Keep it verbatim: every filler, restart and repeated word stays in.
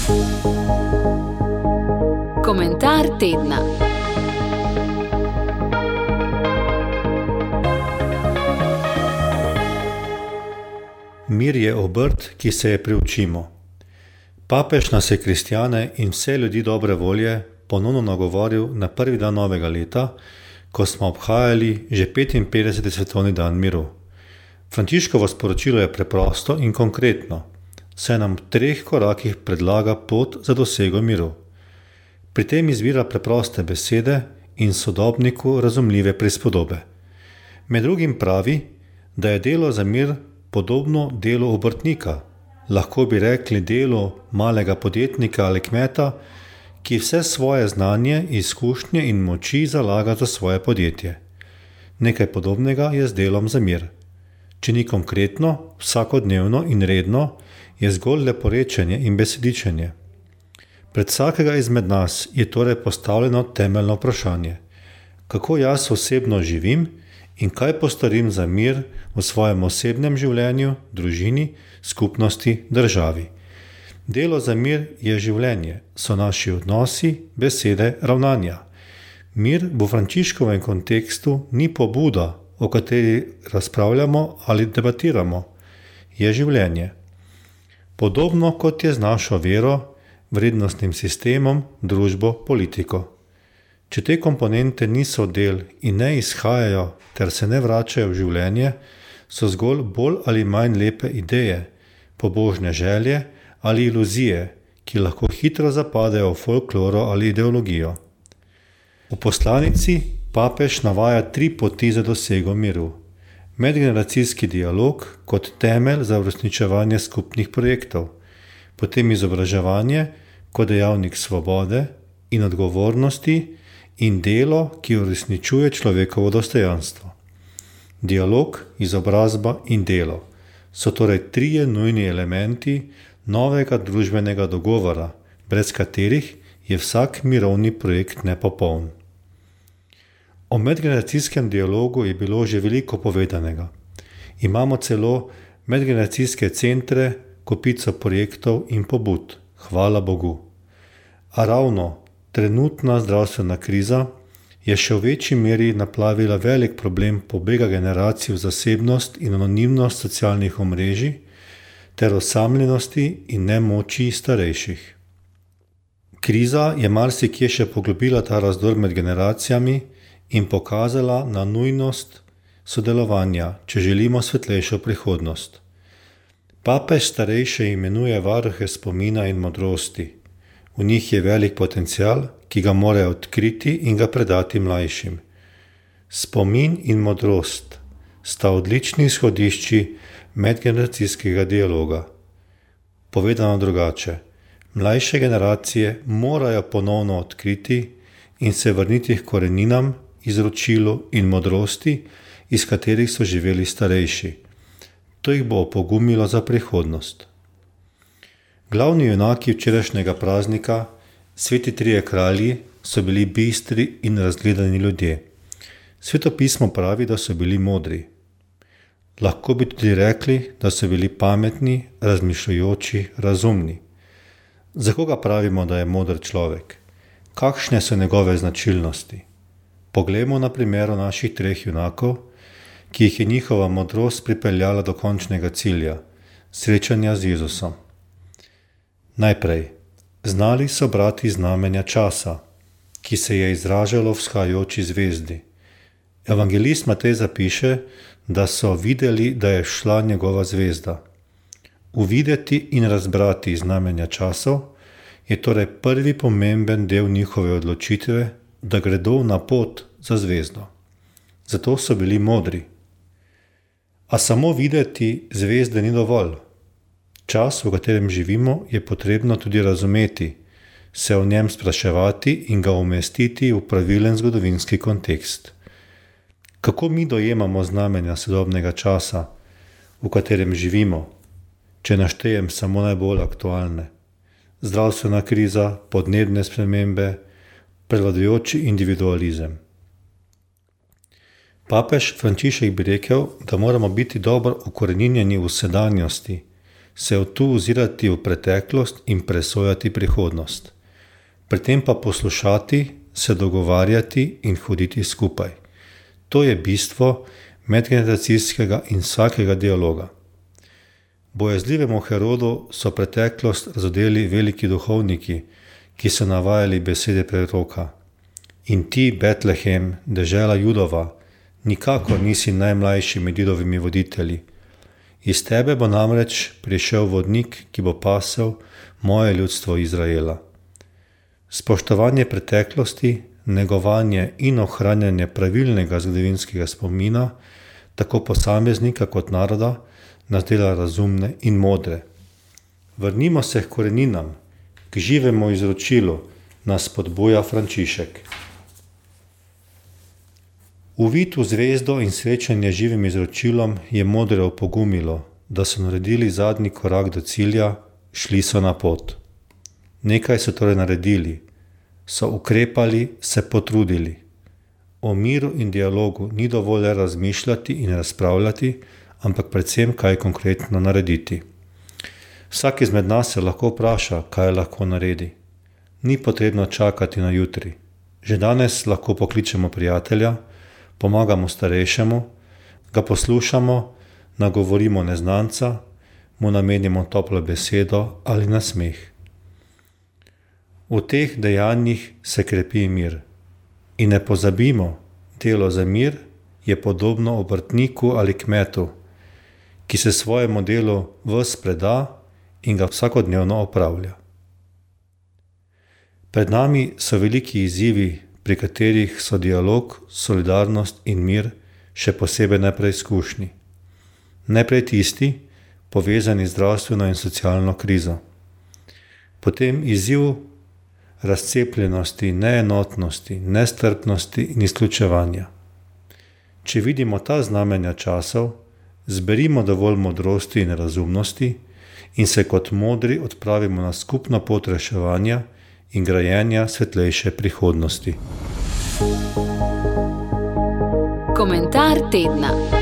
Komentar tedna. Mir je obrt, ki se je priučimo. Papež nas je kristjane in vse ljudi dobre volje ponovno nagovoril na prvi dan novega leta, ko smo obhajali že petinpetdeseti svetovni dan miru. Frančiškovo sporočilo je preprosto in konkretno, saj nam v treh korakih predlaga pot za dosego miru. Pri tem izbira preproste besede in sodobniku razumljive prispodobe. Med drugim pravi, da je delo za mir podobno delu obrtnika, lahko bi rekli delu malega podjetnika ali kmeta, ki vse svoje znanje, izkušnje in moči zalaga za svoje podjetje. Nekaj podobnega je z delom za mir. Če ni konkretno, vsakodnevno in redno, je zgolj leporečenje in besedičenje. Pred vsakega izmed nas je torej postavljeno temeljno vprašanje: kako jaz osebno živim in kaj postorim za mir v svojem osebnem življenju, družini, skupnosti, državi. Delo za mir je življenje, so naši odnosi, besede, ravnanja. Mir v Frančiškovem kontekstu ni pobuda, o kateri razpravljamo ali debatiramo, je življenje. Podobno kot je z našo vero, vrednostnim sistemom, družbo, politiko. Če te komponente niso del in ne izhajajo ter se ne vračajo v življenje, so zgolj bolj ali manj lepe ideje, pobožne želje ali iluzije, ki lahko hitro zapadejo v folkloro ali ideologijo. V poslanici papež navaja tri poti za dosego miru. Medgeneracijski dialog kot temelj za uresničevanje skupnih projektov, potem izobraževanje kot dejavnik svobode in odgovornosti in delo, ki uresničuje človekovo dostojanstvo. Dialog, izobrazba in delo so torej trije nujni elementi novega družbenega dogovora, brez katerih je vsak mirovni projekt nepopoln. O medgeneracijskem dialogu je bilo že veliko povedanega. Imamo celo medgeneracijske centre, kopico projektov in pobud, hvala Bogu. A ravno trenutna zdravstvena kriza je še v večji meri naplavila velik problem pobega generacij v zasebnost in anonimnost socialnih omrežij ter osamljenosti in nemoči starejših. Kriza je marsikje še poglobila ta razdor med generacijami in pokazala na nujnost sodelovanja, če želimo svetlejšo prihodnost. Papež starejše imenuje varuhe spomina in modrosti. V njih je velik potencial, ki ga morajo odkriti in ga predati mlajšim. Spomin in modrost sta odlični izhodišči medgeneracijskega dialoga. Povedano drugače, mlajše generacije morajo ponovno odkriti in se vrniti k koreninam, izročilu in modrosti, iz katerih so živeli starejši. To jih bo opogumilo za prihodnost. Glavni junaki včerajšnjega praznika, sveti trije kralji, so bili bistri in razgledani ljudje. Sveto pismo pravi, da so bili modri. Lahko bi tudi rekli, da so bili pametni, razmišljujoči, razumni. Za koga pravimo, da je moder človek? Kakšne so njegove značilnosti? Poglejmo na primeru naših treh junakov, ki jih je njihova modrost pripeljala do končnega cilja, srečanja z Jezusom. Najprej, znali so brati znamenja časa, ki se je izražalo v vzhajajoči zvezdi. Evangelist Matej zapiše, da so videli, da je šla njegova zvezda. Uvideti in razbrati znamenja časov je torej prvi pomemben del njihove odločitve, da gredo na pot za zvezdo. Zato so bili modri. A samo videti zvezde ni dovolj. Čas, v katerem živimo, je potrebno tudi razumeti, se o njem spraševati in ga umestiti v pravilen zgodovinski kontekst. Kako mi dojemamo znamenja sodobnega časa, v katerem živimo, če naštejem samo najbolj aktualne? Zdravstvena kriza, podnebne spremembe, prevladujoči individualizem. Papež Frančišek bi rekel, da moramo biti dobro ukoreninjeni v sedanjosti, se od tu ozirati v preteklost in presojati prihodnost. Pri tem pa poslušati, se dogovarjati in hoditi skupaj. To je bistvo medgeneracijskega in vsakega dialoga. Bojazljivemu Herodu so preteklost razodeli veliki duhovniki, ki so navajali besede preroka. In ti, Betlehem, dežela Judova, nikakor nisi najmlajši med Judovimi voditelji. Iz tebe bo namreč prišel vodnik, ki bo pasel moje ljudstvo Izraela. Spoštovanje preteklosti, negovanje in ohranjanje pravilnega zgodovinskega spomina, tako posameznika kot naroda, nas dela razumne in modre. Vrnimo se k koreninam, k živemu izročilu, nas spodbuja Frančišek. Uvid v zvezdo in srečanje z živim izročilom je modre opogumilo, da so naredili zadnji korak do cilja, šli so na pot. Nekaj so torej naredili, so ukrepali, se potrudili. O miru in dialogu ni dovolj razmišljati in razpravljati, ampak predvsem kaj konkretno narediti. Vsak izmed nas se lahko vpraša, kaj lahko naredi. Ni potrebno čakati na jutri. Že danes lahko pokličemo prijatelja, pomagamo starejšemu, ga poslušamo, nagovorimo neznanca, mu namenimo toplo besedo ali nasmeh. V teh dejanjih se krepi mir. In ne pozabimo, delo za mir je podobno obrtniku ali kmetu, ki se svojemu delu ves preda in ga vsakodnevno opravlja. Pred nami so veliki izzivi, pri katerih so dialog, solidarnost in mir še posebej nepreizkušni. Najprej tisti, povezani z zdravstveno in socialno krizo. Potem izziv razcepljenosti, neenotnosti, nestrpnosti in izključevanja. Če vidimo ta znamenja časov, zberimo dovolj modrosti in razumnosti in se kot modri odpravimo na skupno pot reševanja in grajenja svetlejše prihodnosti. Komentar tedna.